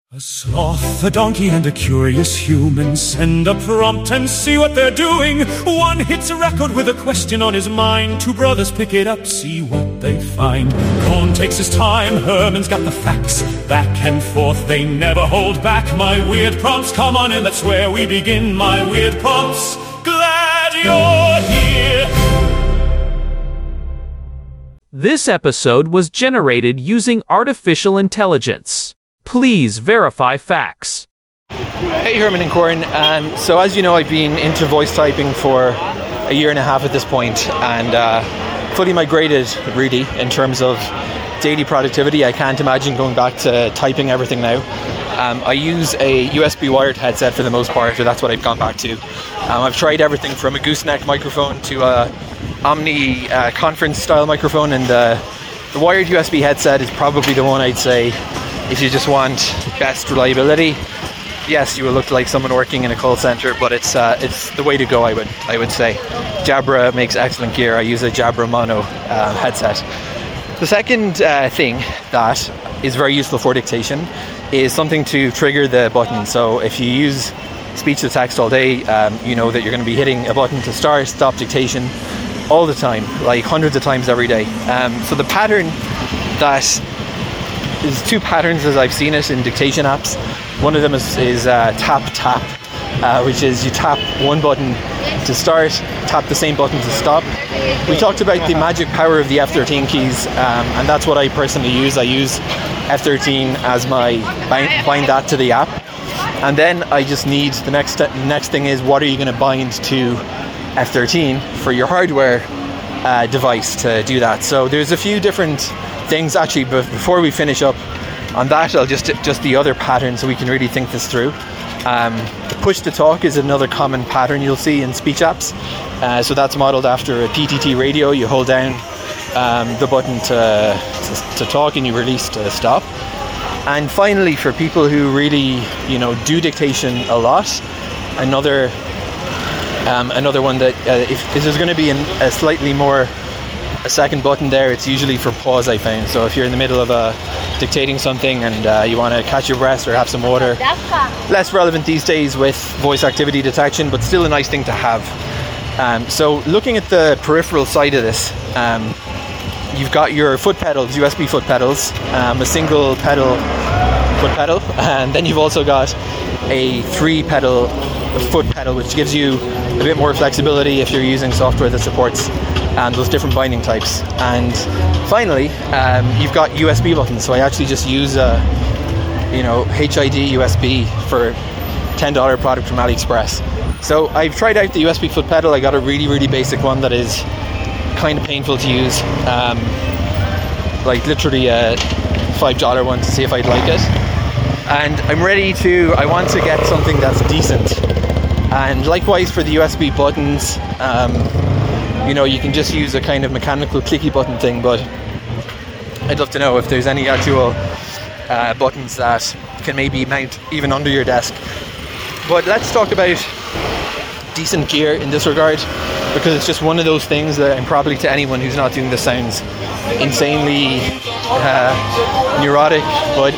A sloth, a donkey, and a curious human send a prompt and see what they're doing. One hits a record with a question on his mind. Two brothers pick it up, see what they find. Cohn takes his time, Herman's got the facts. Back and forth, they never hold back. My weird prompts, come on in, that's where we begin. My weird prompts, glad you're here. This episode was generated using artificial intelligence. Please verify facts. Hey, Herman and Corin. So as you know, I've been into voice typing for a year and a half at this point, and fully migrated, really, in terms of daily productivity. I can't imagine going back to typing everything now. I use a USB wired headset for the most part, or that's what I've gone back to. I've tried everything from a gooseneck microphone to a Omni conference style microphone, and the wired USB headset is probably the one I'd say if you just want best reliability. Yes, you will look like someone working in a call center, but it's the way to go, I would say. Jabra makes excellent gear. I use a Jabra Mono headset. The second thing that is very useful for dictation is something to trigger the button. So if you use speech to text all day, you know that you're going to be hitting a button to start, stop dictation all the time, like hundreds of times every day. So the pattern that there's two patterns as I've seen it in dictation apps. One of them is tap, which is you tap one button to start, tap the same button to stop. We talked about the magic power of the F13 keys, and that's what I personally use. I use F13 as my bind that to the app, and then I just need the next thing is what are you going to bind to F13 for your hardware device to do that. So there's a few different things. Actually, before we finish up on that, I'll just the other pattern so we can really think this through. Push to talk is another common pattern you'll see in speech apps. So that's modeled after a PTT radio. You hold down the button to talk and you release to stop. And finally, for people who really do dictation a lot, another one that if there's going to be a slightly more a second button there, it's usually for pause, I found. So if you're in the middle of dictating something and you want to catch your breath or have some water, less relevant these days with voice activity detection, but still a nice thing to have. So looking at the peripheral side of this, you've got your foot pedals, USB foot pedals, a single pedal foot pedal, and then you've also got a 3-pedal foot pedal, which gives you a bit more flexibility if you're using software that supports those different binding types. And finally, you've got USB buttons. So I actually just use a HID USB for $10 product from AliExpress. So I've tried out the USB foot pedal. I got a really, really basic one that is kind of painful to use, like literally a $5 one to see if I'd like it. And I want to get something that's decent. And likewise for the USB buttons, you can just use a kind of mechanical clicky button thing, but I'd love to know if there's any actual buttons that can maybe mount even under your desk. But let's talk about decent gear in this regard, because it's just one of those things that, and probably to anyone who's not doing this sounds insanely neurotic, but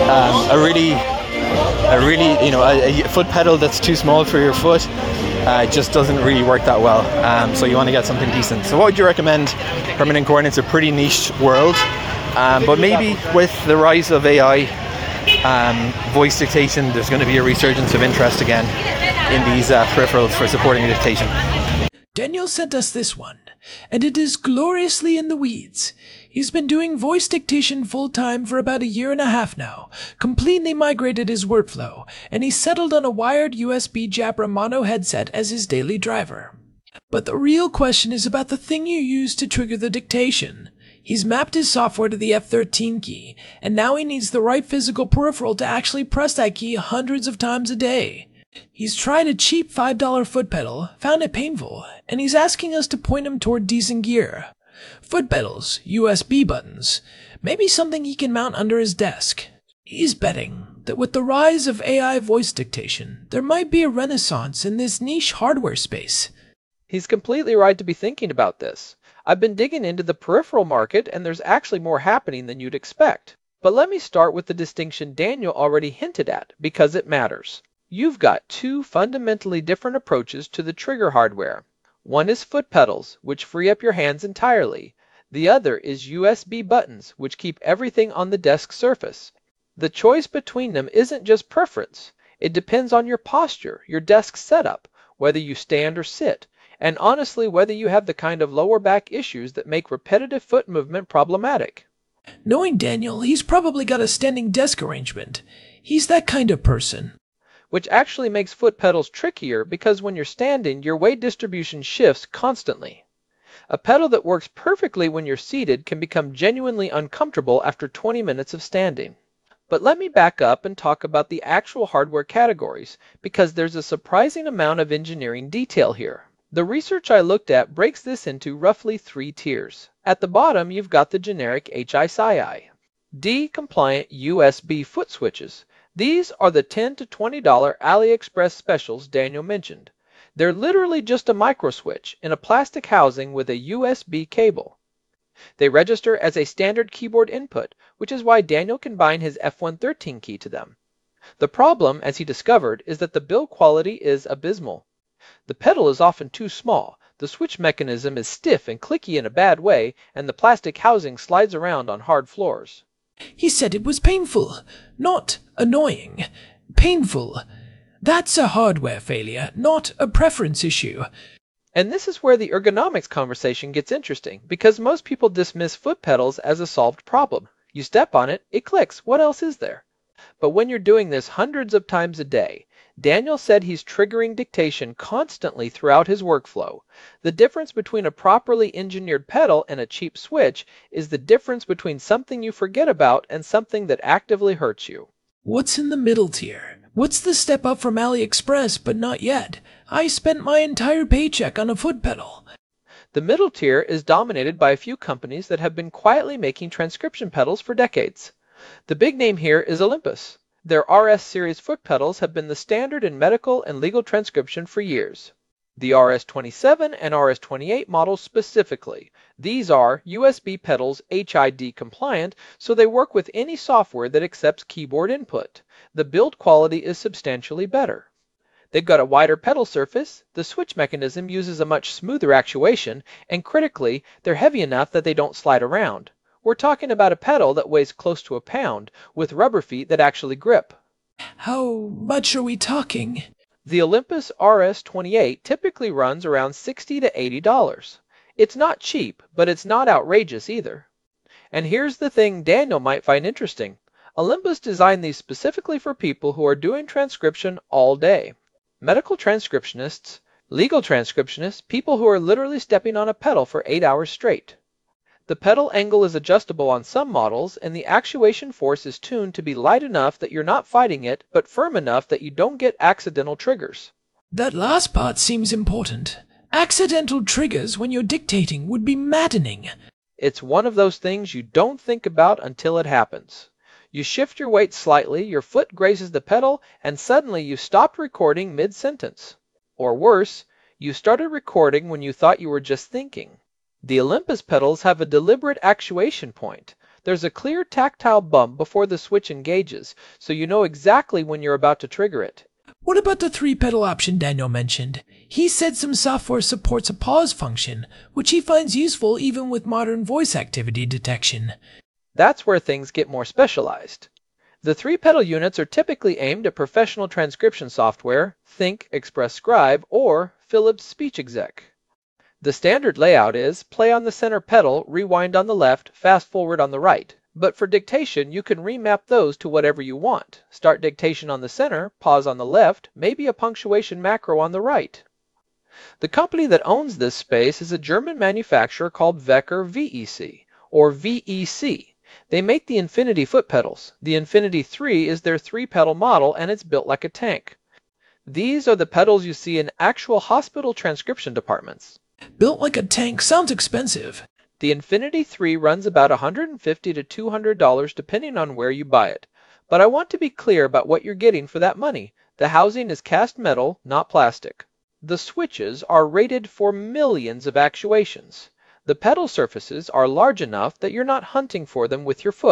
a foot pedal that's too small for your foot just doesn't really work that well. So you want to get something decent. So what would you recommend, Herman and Corin? It's a pretty niche world, but maybe with the rise of AI, voice dictation, there's going to be a resurgence of interest again in these peripherals for supporting dictation. Daniel sent us this one, and it is gloriously in the weeds. He's been doing voice dictation full-time for about a year and a half now, completely migrated his workflow, and he settled on a wired USB Jabra Mono headset as his daily driver. But the real question is about the thing you use to trigger the dictation. He's mapped his software to the F13 key, and now he needs the right physical peripheral to actually press that key hundreds of times a day. He's tried a cheap $5 foot pedal, found it painful, and he's asking us to point him toward decent gear. Foot pedals, USB buttons, maybe something he can mount under his desk. He's betting that with the rise of AI voice dictation, there might be a renaissance in this niche hardware space. He's completely right to be thinking about this. I've been digging into the peripheral market, and there's actually more happening than you'd expect. But let me start with the distinction Daniel already hinted at, because it matters. You've got two fundamentally different approaches to the trigger hardware. One is foot pedals, which free up your hands entirely. The other is USB buttons, which keep everything on the desk surface. The choice between them isn't just preference. It depends on your posture, your desk setup, whether you stand or sit, and honestly whether you have the kind of lower back issues that make repetitive foot movement problematic. Knowing Daniel, he's probably got a standing desk arrangement. He's that kind of person. Which actually makes foot pedals trickier because when you're standing, your weight distribution shifts constantly. A pedal that works perfectly when you're seated can become genuinely uncomfortable after 20 minutes of standing. But let me back up and talk about the actual hardware categories, because there's a surprising amount of engineering detail here. The research I looked at breaks this into roughly 3 tiers. At the bottom, you've got the generic HISI, D-compliant USB foot switches. These are the $10 to $20 AliExpress specials Daniel mentioned. They're literally just a micro switch in a plastic housing with a USB cable. They register as a standard keyboard input, which is why Daniel can bind his F113 key to them. The problem, as he discovered, is that the build quality is abysmal. The pedal is often too small, the switch mechanism is stiff and clicky in a bad way, and the plastic housing slides around on hard floors. He said it was painful, not annoying. Painful. That's a hardware failure, not a preference issue. And this is where the ergonomics conversation gets interesting, because most people dismiss foot pedals as a solved problem. You step on it, it clicks, what else is there? But when you're doing this hundreds of times a day, Daniel said he's triggering dictation constantly throughout his workflow. The difference between a properly engineered pedal and a cheap switch is the difference between something you forget about and something that actively hurts you. What's in the middle tier? What's the step up from AliExpress, but not yet? I spent my entire paycheck on a foot pedal. The middle tier is dominated by a few companies that have been quietly making transcription pedals for decades. The big name here is Olympus. Their RS series foot pedals have been the standard in medical and legal transcription for years. The RS-27 and RS-28 models specifically. These are USB pedals HID compliant, so they work with any software that accepts keyboard input. The build quality is substantially better. They've got a wider pedal surface, the switch mechanism uses a much smoother actuation, and critically, they're heavy enough that they don't slide around. We're talking about a pedal that weighs close to a pound, with rubber feet that actually grip. How much are we talking? The Olympus RS-28 typically runs around $60 to $80. It's not cheap, but it's not outrageous either. And here's the thing Daniel might find interesting. Olympus designed these specifically for people who are doing transcription all day. Medical transcriptionists, legal transcriptionists, people who are literally stepping on a pedal for 8 hours straight. The pedal angle is adjustable on some models, and the actuation force is tuned to be light enough that you're not fighting it, but firm enough that you don't get accidental triggers. That last part seems important. Accidental triggers when you're dictating would be maddening. It's one of those things you don't think about until it happens. You shift your weight slightly, your foot grazes the pedal, and suddenly you stopped recording mid-sentence. Or worse, you started recording when you thought you were just thinking. The Olympus pedals have a deliberate actuation point. There's a clear tactile bump before the switch engages, so you know exactly when you're about to trigger it. What about the 3-pedal option Daniel mentioned? He said some software supports a pause function, which he finds useful even with modern voice activity detection. That's where things get more specialized. The 3-pedal units are typically aimed at professional transcription software, think Express Scribe or Philips Speech Exec. The standard layout is play on the center pedal, rewind on the left, fast forward on the right. But for dictation, you can remap those to whatever you want. Start dictation on the center, pause on the left, maybe a punctuation macro on the right. The company that owns this space is a German manufacturer called Wecker VEC, or VEC. They make the Infinity foot pedals. The Infinity 3 is their 3-pedal model, and it's built like a tank. These are the pedals you see in actual hospital transcription departments. Built like a tank sounds expensive. The Infinity 3 runs about $150 to $200 depending on where you buy it. But I want to be clear about what you're getting for that money. The housing is cast metal, not plastic. The switches are rated for millions of actuations. The pedal surfaces are large enough that you're not hunting for them with your foot.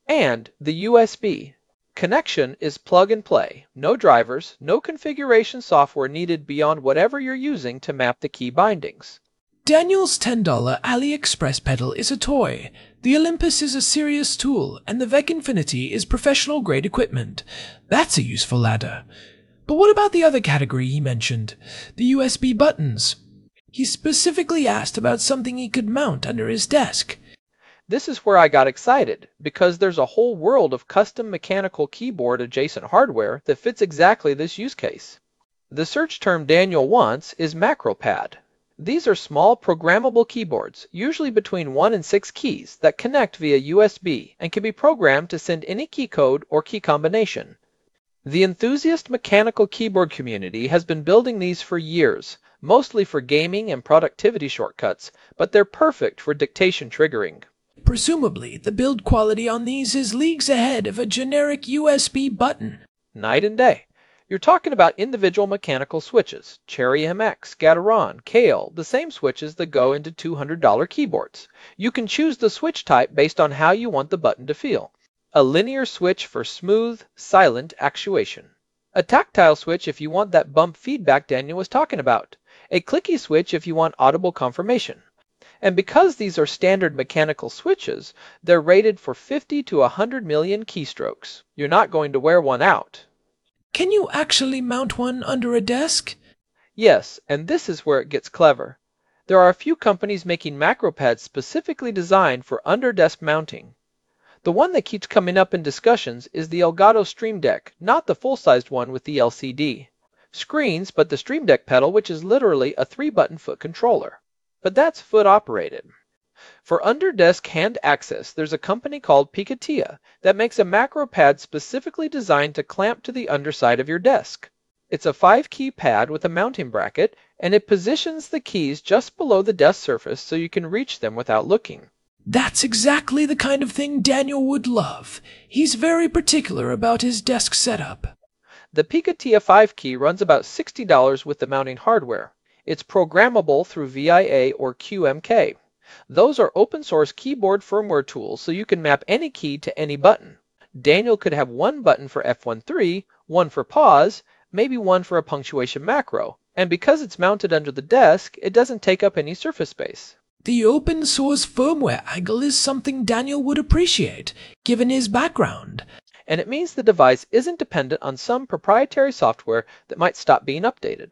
And the USB. Connection is plug and play. No drivers, no configuration software needed beyond whatever you're using to map the key bindings. Daniel's $10 AliExpress pedal is a toy. The Olympus is a serious tool, and the VEC Infinity is professional-grade equipment. That's a useful ladder. But what about the other category he mentioned? The USB buttons. He specifically asked about something he could mount under his desk. This is where I got excited, because there's a whole world of custom mechanical keyboard adjacent hardware that fits exactly this use case. The search term Daniel wants is MacroPad. These are small programmable keyboards, usually between 1 and 6 keys, that connect via USB and can be programmed to send any key code or key combination. The enthusiast mechanical keyboard community has been building these for years, mostly for gaming and productivity shortcuts, but they're perfect for dictation triggering. Presumably, the build quality on these is leagues ahead of a generic USB button. Night and day. You're talking about individual mechanical switches, Cherry MX, Gateron, Kale, the same switches that go into $200 keyboards. You can choose the switch type based on how you want the button to feel. A linear switch for smooth, silent actuation. A tactile switch if you want that bump feedback Daniel was talking about. A clicky switch if you want audible confirmation. And because these are standard mechanical switches, they're rated for 50 to 100 million keystrokes. You're not going to wear one out. Can you actually mount one under a desk? Yes, and this is where it gets clever. There are a few companies making MacroPads specifically designed for under-desk mounting. The one that keeps coming up in discussions is the Elgato Stream Deck, not the full-sized one with the LCD. Screens, but the Stream Deck pedal, which is literally a 3-button foot controller. But that's foot-operated. For under-desk hand access, there's a company called Picotea that makes a MacroPad specifically designed to clamp to the underside of your desk. It's a 5-key pad with a mounting bracket, and it positions the keys just below the desk surface so you can reach them without looking. That's exactly the kind of thing Daniel would love. He's very particular about his desk setup. The Picotea 5-key runs about $60 with the mounting hardware. It's programmable through VIA or QMK. Those are open source keyboard firmware tools so you can map any key to any button. Daniel could have one button for F13, one for pause, maybe one for a punctuation macro, and because it's mounted under the desk, it doesn't take up any surface space. The open source firmware angle is something Daniel would appreciate, given his background. And it means the device isn't dependent on some proprietary software that might stop being updated.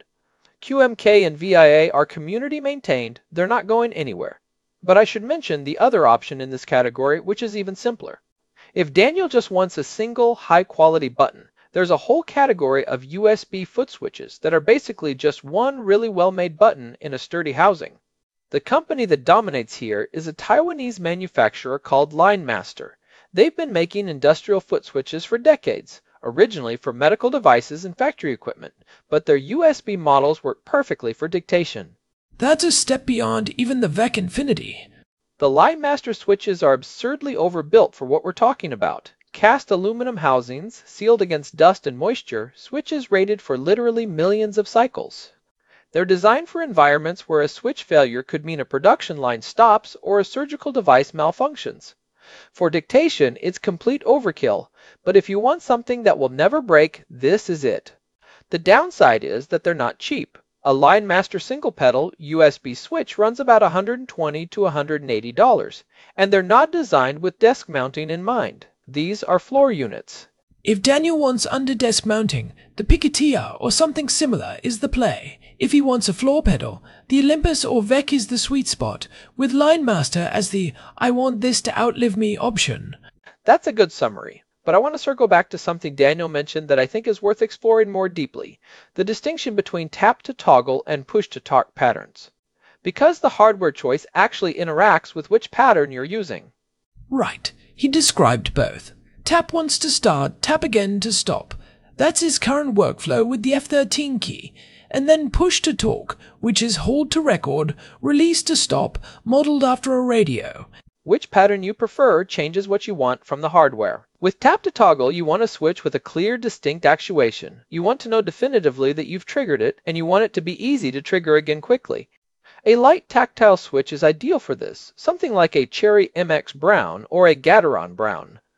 QMK and VIA are community maintained, they're not going anywhere. But I should mention the other option in this category, which is even simpler. If Daniel just wants a single, high-quality button, there's a whole category of USB foot switches that are basically just one really well-made button in a sturdy housing. The company that dominates here is a Taiwanese manufacturer called LineMaster. They've been making industrial foot switches for decades, originally for medical devices and factory equipment, but their USB models work perfectly for dictation. That's a step beyond even the VEC Infinity. The LineMaster switches are absurdly overbuilt for what we're talking about. Cast aluminum housings, sealed against dust and moisture, switches rated for literally millions of cycles. They're designed for environments where a switch failure could mean a production line stops or a surgical device malfunctions. For dictation, it's complete overkill, but if you want something that will never break, this is it. The downside is that they're not cheap. A LineMaster single pedal USB switch runs about $120 to $180, and they're not designed with desk mounting in mind. These are floor units. If Daniel wants under-desk mounting, the Picotea or something similar is the play. If he wants a floor pedal, the Olympus or VEC is the sweet spot, with LineMaster as the "I want this to outlive me" option. That's a good summary, but I want to circle back to something Daniel mentioned that I think is worth exploring more deeply, the distinction between tap-to-toggle and push-to-talk patterns. Because the hardware choice actually interacts with which pattern you're using. Right, he described both. Tap once to start, tap again to stop. That's his current workflow with the F13 key. And then push to talk, which is hold to record, release to stop, modeled after a radio. Which pattern you prefer changes what you want from the hardware. With tap to toggle, you want a switch with a clear, distinct actuation. You want to know definitively that you've triggered it, and you want it to be easy to trigger again quickly. A light tactile switch is ideal for this, something like a Cherry MX Brown or a Gateron Brown.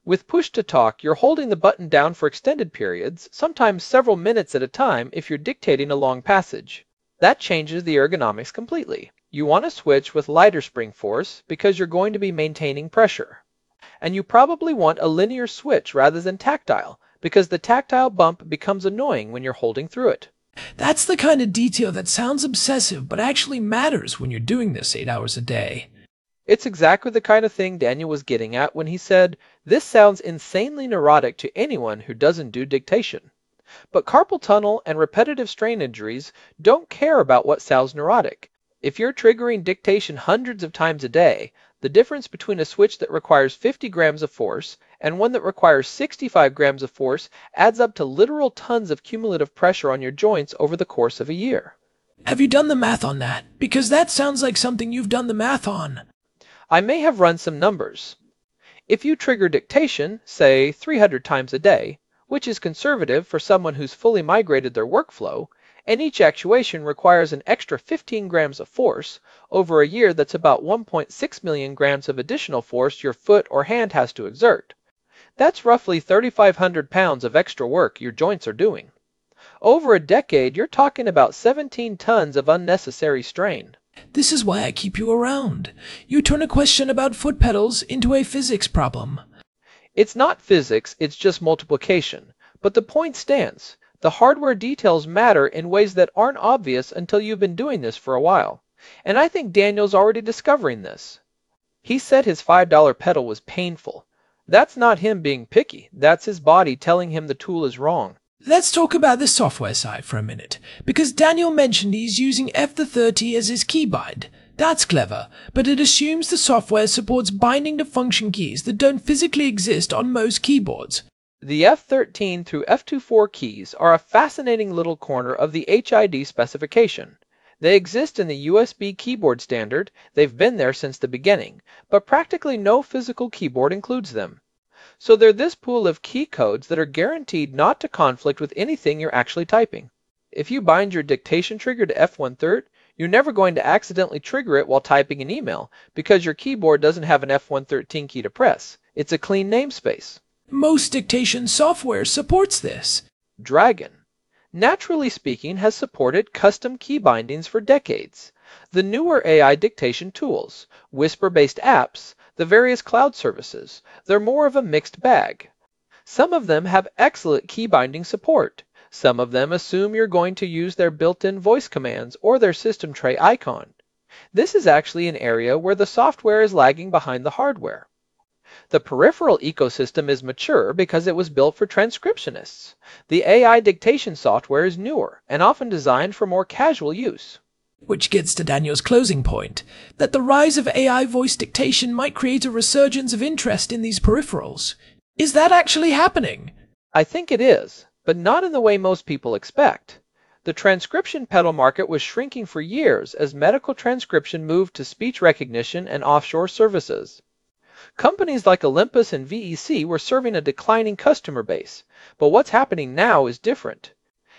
With push-to-talk, you're holding the button down for extended periods, sometimes several minutes at a time if you're dictating a long passage. That changes the ergonomics completely. You want to switch with lighter spring force because you're going to be maintaining pressure. And you probably want a linear switch rather than tactile, because the tactile bump becomes annoying when you're holding through it. That's the kind of detail that sounds obsessive but actually matters when you're doing this 8 hours a day. It's exactly the kind of thing Daniel was getting at when he said, "This sounds insanely neurotic to anyone who doesn't do dictation." But carpal tunnel and repetitive strain injuries don't care about what sounds neurotic. If you're triggering dictation hundreds of times a day, the difference between a switch that requires 50 grams of force and one that requires 65 grams of force adds up to literal tons of cumulative pressure on your joints over the course of a year. Have you done the math on that? Because that sounds like something you've done the math on. I may have run some numbers. If you trigger dictation, say 300 times a day, which is conservative for someone who's fully migrated their workflow, and each actuation requires an extra 15 grams of force, over a year that's about 1.6 million grams of additional force your foot or hand has to exert. That's roughly 3,500 pounds of extra work your joints are doing. Over a decade, you're talking about 17 tons of unnecessary strain. This is why I keep you around. You turn a question about foot pedals into a physics problem. It's not physics, it's just multiplication. But the point stands. The hardware details matter in ways that aren't obvious until you've been doing this for a while. And I think Daniel's already discovering this. He said his $5 pedal was painful. That's not him being picky. That's his body telling him the tool is wrong. Let's talk about the software side for a minute, because Daniel mentioned he's using F30 as his keybind. That's clever, but it assumes the software supports binding to function keys that don't physically exist on most keyboards. The F13 through F24 keys are a fascinating little corner of the HID specification. They exist in the USB keyboard standard, they've been there since the beginning, but practically no physical keyboard includes them. So they're this pool of key codes that are guaranteed not to conflict with anything you're actually typing. If you bind your dictation trigger to F1/3, you're never going to accidentally trigger it while typing an email, because your keyboard doesn't have an F113 key to press. It's a clean namespace. Most dictation software supports this. Dragon, naturally speaking, has supported custom key bindings for decades. The newer AI dictation tools, Whisper-based apps, the various cloud services, they're more of a mixed bag. Some of them have excellent key binding support. Some of them assume you're going to use their built-in voice commands or their system tray icon. This is actually an area where the software is lagging behind the hardware. The peripheral ecosystem is mature because it was built for transcriptionists. The AI dictation software is newer and often designed for more casual use. Which gets to Daniel's closing point, that the rise of AI voice dictation might create a resurgence of interest in these peripherals. Is that actually happening? I think it is, but not in the way most people expect. The transcription pedal market was shrinking for years as medical transcription moved to speech recognition and offshore services. Companies like Olympus and VEC were serving a declining customer base, but what's happening now is different.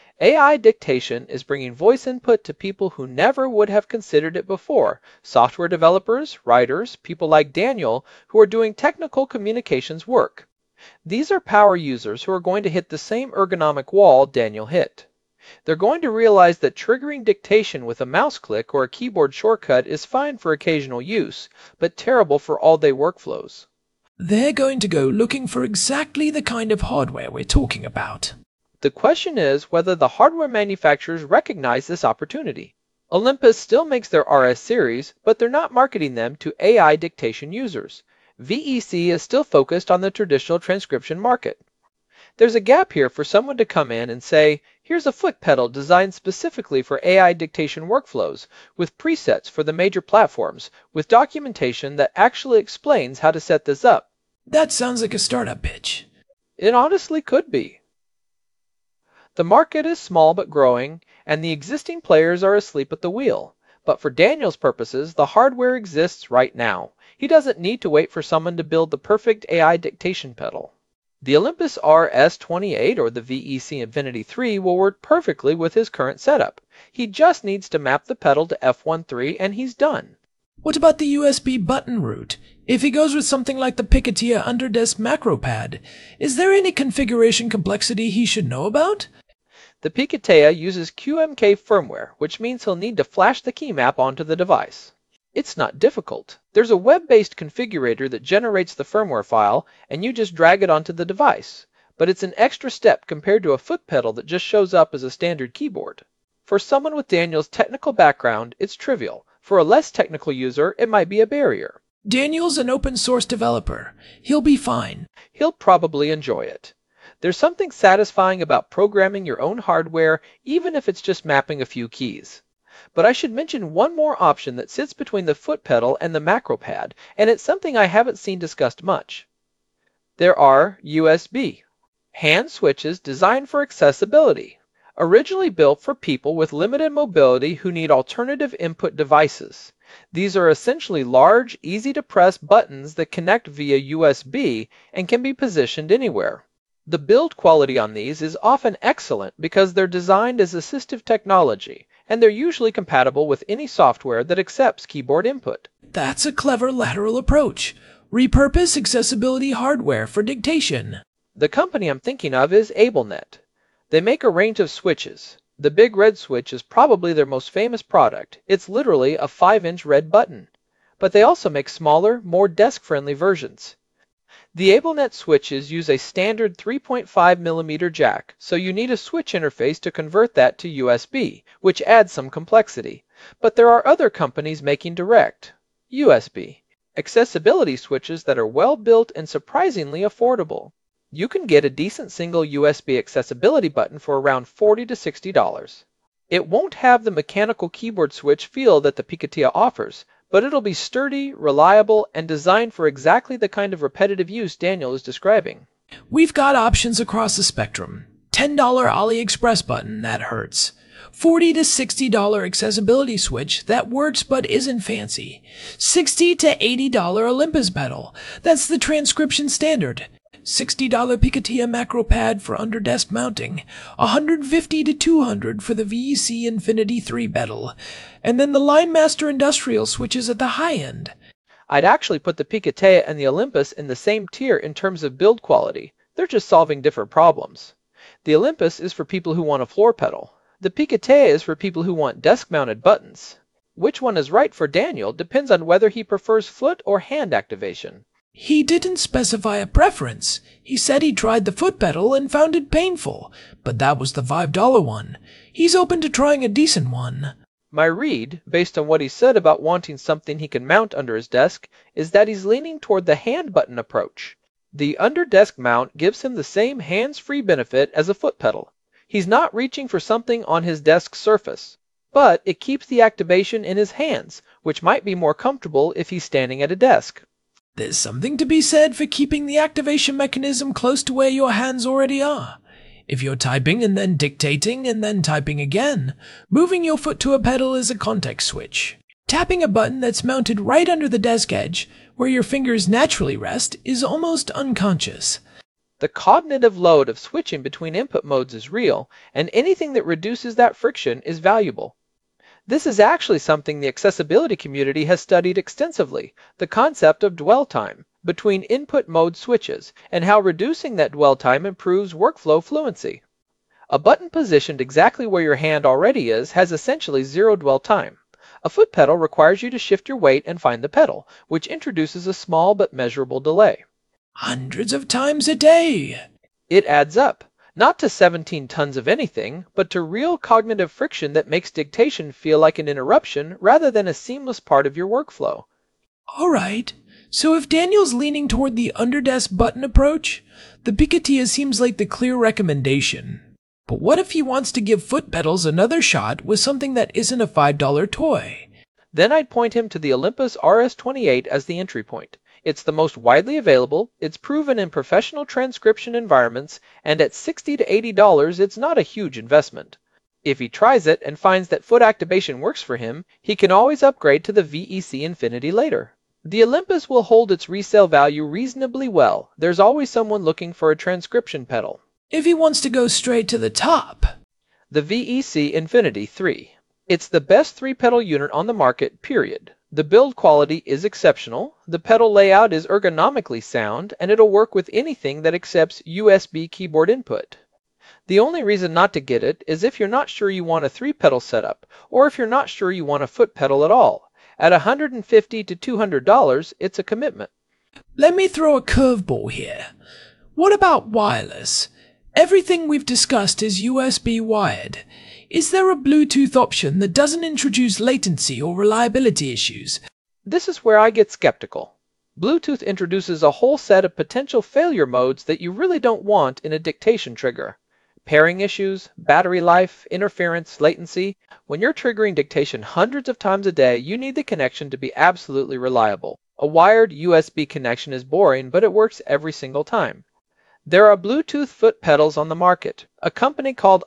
AI dictation is bringing voice input to people who never would have considered it before, software developers, writers, people like Daniel who are doing technical communications work. These are power users who are going to hit the same ergonomic wall Daniel hit. They're going to realize that triggering dictation with a mouse click or a keyboard shortcut is fine for occasional use, but terrible for all-day workflows. They're going to go looking for exactly the kind of hardware we're talking about. The question is whether the hardware manufacturers recognize this opportunity. Olympus still makes their RS series, but they're not marketing them to AI dictation users. VEC is still focused on the traditional transcription market. There's a gap here for someone to come in and say, here's a foot pedal designed specifically for AI dictation workflows, with presets for the major platforms, with documentation that actually explains how to set this up. That sounds like a startup pitch. It honestly could be. The market is small but growing, and the existing players are asleep at the wheel. But for Daniel's purposes, the hardware exists right now. He doesn't need to wait for someone to build the perfect AI dictation pedal. The Olympus RS28 or the VEC Infinity 3 will work perfectly with his current setup. He just needs to map the pedal to F13 and he's done. What about the USB button route? If he goes with something like the Picatia Underdesk Macro Pad, is there any configuration complexity he should know about? The Picatia uses QMK firmware, which means he'll need to flash the key map onto the device. It's not difficult. There's a web-based configurator that generates the firmware file, and you just drag it onto the device. But it's an extra step compared to a foot pedal that just shows up as a standard keyboard. For someone with Daniel's technical background, it's trivial. For a less technical user, it might be a barrier. Daniel's an open source developer. He'll be fine. He'll probably enjoy it. There's something satisfying about programming your own hardware, even if it's just mapping a few keys. But I should mention one more option that sits between the foot pedal and the macro pad, and it's something I haven't seen discussed much. There are USB, hand switches designed for accessibility. Originally built for people with limited mobility who need alternative input devices. These are essentially large, easy-to-press buttons that connect via USB and can be positioned anywhere. The build quality on these is often excellent because they're designed as assistive technology, and they're usually compatible with any software that accepts keyboard input. That's a clever lateral approach. Repurpose accessibility hardware for dictation. The company I'm thinking of is AbleNet. They make a range of switches. The big red switch is probably their most famous product. It's literally a 5-inch red button. But they also make smaller, more desk-friendly versions. The AbleNet switches use a standard 3.5mm jack, so you need a switch interface to convert that to USB, which adds some complexity. But there are other companies making direct USB accessibility switches that are well built and surprisingly affordable. You can get a decent single USB accessibility button for around $40 to $60. It won't have the mechanical keyboard switch feel that the Picatia offers, but it'll be sturdy, reliable, and designed for exactly the kind of repetitive use Daniel is describing. We've got options across the spectrum. $10 AliExpress button, that hurts. $40 to $60 accessibility switch, that works but isn't fancy. $60 to $80 Olympus pedal, that's the transcription standard. $60 Picatia macro pad for under-desk mounting, $150 to $200 for the VEC Infinity 3 pedal, and then the LineMaster Industrial switches at the high end. I'd actually put the Picatia and the Olympus in the same tier in terms of build quality. They're just solving different problems. The Olympus is for people who want a floor pedal. The Picatia is for people who want desk-mounted buttons. Which one is right for Daniel depends on whether he prefers foot or hand activation. He didn't specify a preference. He said he tried the foot pedal and found it painful, but that was the $5 one. He's open to trying a decent one. My read, based on what he said about wanting something he can mount under his desk, is that he's leaning toward the hand button approach. The under-desk mount gives him the same hands-free benefit as a foot pedal. He's not reaching for something on his desk surface, but it keeps the activation in his hands, which might be more comfortable if he's standing at a desk. There's something to be said for keeping the activation mechanism close to where your hands already are. If you're typing and then dictating and then typing again, moving your foot to a pedal is a context switch. Tapping a button that's mounted right under the desk edge, where your fingers naturally rest, is almost unconscious. The cognitive load of switching between input modes is real, and anything that reduces that friction is valuable. This is actually something the accessibility community has studied extensively, the concept of dwell time between input mode switches and how reducing that dwell time improves workflow fluency. A button positioned exactly where your hand already is has essentially zero dwell time. A foot pedal requires you to shift your weight and find the pedal, which introduces a small but measurable delay. Hundreds of times a day. It adds up. Not to 17 tons of anything, but to real cognitive friction that makes dictation feel like an interruption rather than a seamless part of your workflow. All right, so if Daniel's leaning toward the underdesk button approach, the Picatia seems like the clear recommendation. But what if he wants to give foot pedals another shot with something that isn't a $5 toy? Then I'd point him to the Olympus RS28 as the entry point. It's the most widely available, it's proven in professional transcription environments, and at $60 to $80 it's not a huge investment. If he tries it and finds that foot activation works for him, he can always upgrade to the VEC Infinity later. The Olympus will hold its resale value reasonably well. There's always someone looking for a transcription pedal. If he wants to go straight to the top. The VEC Infinity 3. It's the best 3-pedal unit on the market, period. The build quality is exceptional, the pedal layout is ergonomically sound, and it'll work with anything that accepts USB keyboard input. The only reason not to get it is if you're not sure you want a 3-pedal setup, or if you're not sure you want a foot pedal at all. At $150 to $200, it's a commitment. Let me throw a curveball here. What about wireless? Everything we've discussed is USB wired. Is there a Bluetooth option that doesn't introduce latency or reliability issues? This is where I get skeptical. Bluetooth introduces a whole set of potential failure modes that you really don't want in a dictation trigger. Pairing issues, battery life, interference, latency. When you're triggering dictation hundreds of times a day, you need the connection to be absolutely reliable. A wired USB connection is boring, but it works every single time. There are Bluetooth foot pedals on the market. A company called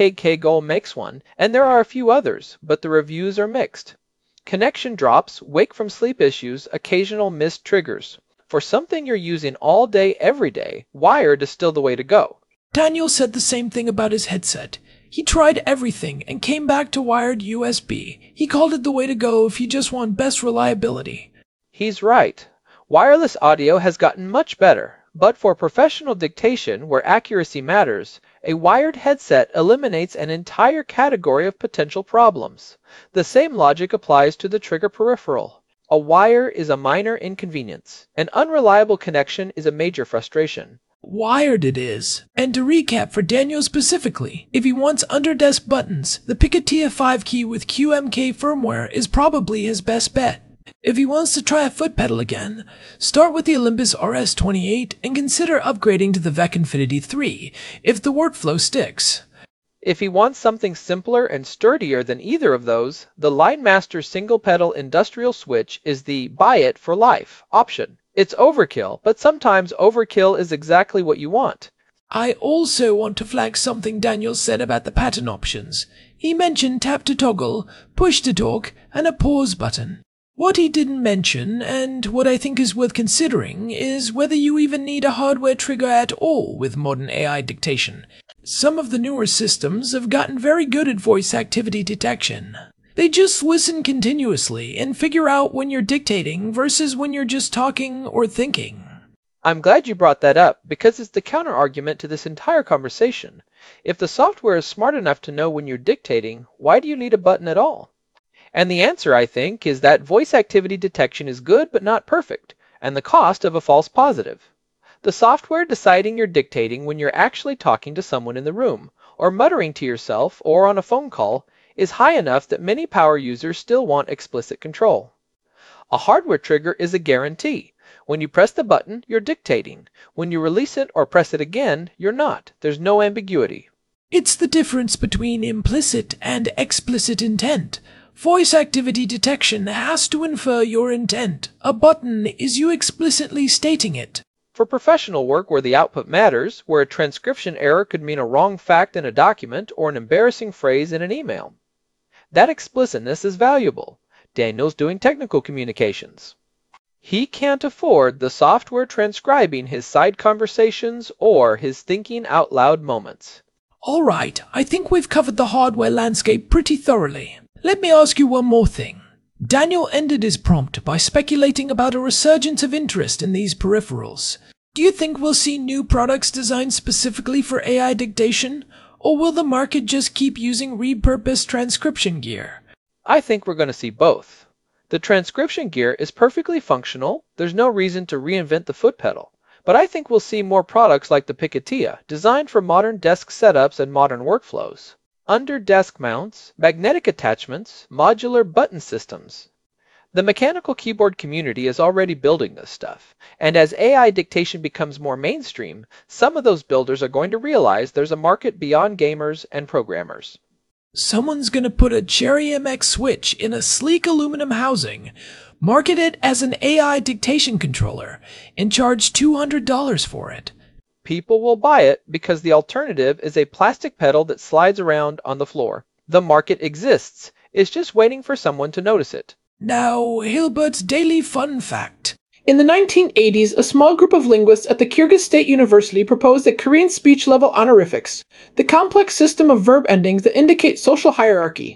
IKK makes one, and there are a few others, but the reviews are mixed. Connection drops, wake from sleep issues, occasional missed triggers. For something you're using all day, every day, wired is still the way to go. Daniel said the same thing about his headset. He tried everything and came back to wired USB. He called it the way to go if you just want best reliability. He's right. Wireless audio has gotten much better, but for professional dictation where accuracy matters, a wired headset eliminates an entire category of potential problems. The same logic applies to the trigger peripheral. A wire is a minor inconvenience. An unreliable connection is a major frustration. Wired it is. And to recap for Daniel specifically, if he wants under-desk buttons, the Picotea 5 key with QMK firmware is probably his best bet. If he wants to try a foot pedal again, start with the Olympus RS28 and consider upgrading to the VEC Infinity 3 if the workflow sticks. If he wants something simpler and sturdier than either of those, the LineMaster single-pedal industrial switch is the buy it for life option. It's overkill, but sometimes overkill is exactly what you want. I also want to flag something Daniel said about the pattern options. He mentioned tap to toggle, push to talk, and a pause button. What he didn't mention, and what I think is worth considering, is whether you even need a hardware trigger at all with modern AI dictation. Some of the newer systems have gotten very good at voice activity detection. They just listen continuously and figure out when you're dictating versus when you're just talking or thinking. I'm glad you brought that up, because it's the counter-argument to this entire conversation. If the software is smart enough to know when you're dictating, why do you need a button at all? And the answer, I think, is that voice activity detection is good but not perfect, and the cost of a false positive. The software deciding you're dictating when you're actually talking to someone in the room, or muttering to yourself, or on a phone call, is high enough that many power users still want explicit control. A hardware trigger is a guarantee. When you press the button, you're dictating. When you release it or press it again, you're not. There's no ambiguity. It's the difference between implicit and explicit intent. Voice activity detection has to infer your intent. A button is you explicitly stating it. For professional work where the output matters, where a transcription error could mean a wrong fact in a document or an embarrassing phrase in an email, that explicitness is valuable. Daniel's doing technical communications. He can't afford the software transcribing his side conversations or his thinking out loud moments. All right, I think we've covered the hardware landscape pretty thoroughly. Let me ask you one more thing. Daniel ended his prompt by speculating about a resurgence of interest in these peripherals. Do you think we'll see new products designed specifically for AI dictation, or will the market just keep using repurposed transcription gear? I think we're going to see both. The transcription gear is perfectly functional, there's no reason to reinvent the foot pedal. But I think we'll see more products like the Picotea, designed for modern desk setups and modern workflows. Under-desk mounts, magnetic attachments, modular button systems. The mechanical keyboard community is already building this stuff, and as AI dictation becomes more mainstream, some of those builders are going to realize there's a market beyond gamers and programmers. Someone's gonna put a Cherry MX switch in a sleek aluminum housing, market it as an AI dictation controller, and charge $200 for it. People will buy it because the alternative is a plastic pedal that slides around on the floor. The market exists. It's just waiting for someone to notice it. Now, Hilbert's Daily Fun Fact. In the 1980s, a small group of linguists at the Kyrgyz State University proposed a Korean speech-level honorifics, the complex system of verb endings that indicate social hierarchy.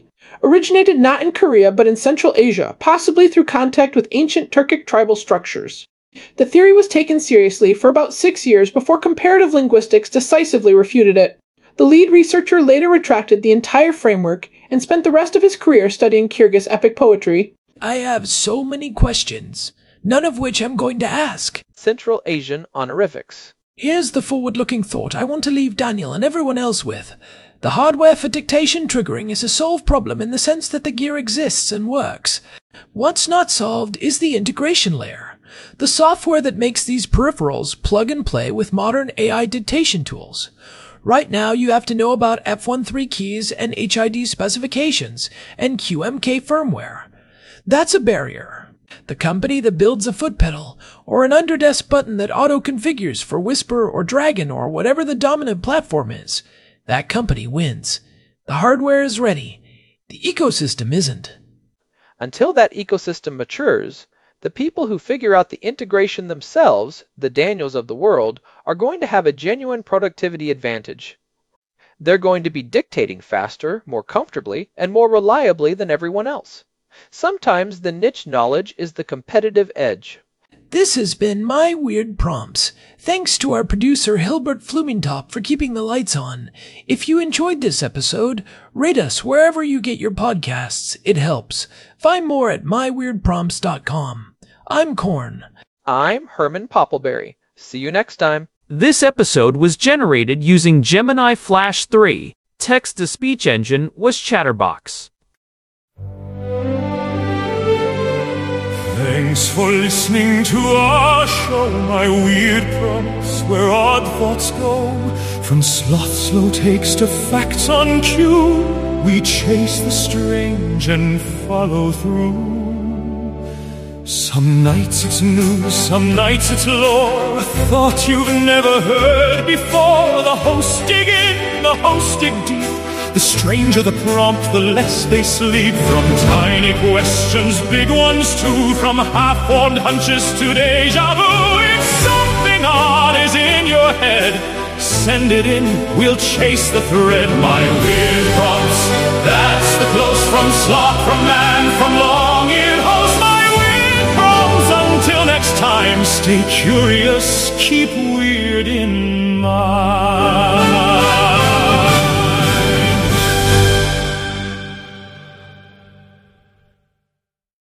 originated not in Korea but in Central Asia, possibly through contact with ancient Turkic tribal structures. The theory was taken seriously for about 6 years before comparative linguistics decisively refuted it. The lead researcher later retracted the entire framework and spent the rest of his career studying Kyrgyz epic poetry. I have so many questions, none of which I'm going to ask. Central Asian honorifics. Here's the forward-looking thought I want to leave Daniel and everyone else with. The hardware for dictation triggering is a solved problem in the sense that the gear exists and works. What's not solved is the integration layer. The software that makes these peripherals plug and play with modern AI dictation tools. Right now, you have to know about F13 keys and HID specifications and QMK firmware. That's a barrier. The company that builds a foot pedal or an underdesk button that auto-configures for Whisper or Dragon or whatever the dominant platform is, that company wins. The hardware is ready. The ecosystem isn't. Until that ecosystem matures, the people who figure out the integration themselves, the Daniels of the world, are going to have a genuine productivity advantage. They're going to be dictating faster, more comfortably, and more reliably than everyone else. Sometimes the niche knowledge is the competitive edge. This has been My Weird Prompts. Thanks to our producer Hilbert Flumintop for keeping the lights on. If you enjoyed this episode, rate us wherever you get your podcasts. It helps. Find more at myweirdprompts.com. I'm Korn. I'm Herman Poppleberry. See you next time. This episode was generated using Gemini Flash 3. Text-to-speech engine was Chatterbox. Thanks for listening to our show, My Weird Prompts, where odd thoughts go. From sloth slow takes to facts on cue, we chase the strange and follow through. Some nights it's news, some nights it's lore, a thought you've never heard before. The hosts dig in, the hosts dig deep. The stranger the prompt, the less they sleep. From tiny questions, big ones too, from half-formed hunches to deja vu. If something odd is in your head, send it in, we'll chase the thread. My Weird Prompts, that's the close from sloth, from man, from long-eared host. My Weird Prompts, until next time, stay curious, keep weird in mind.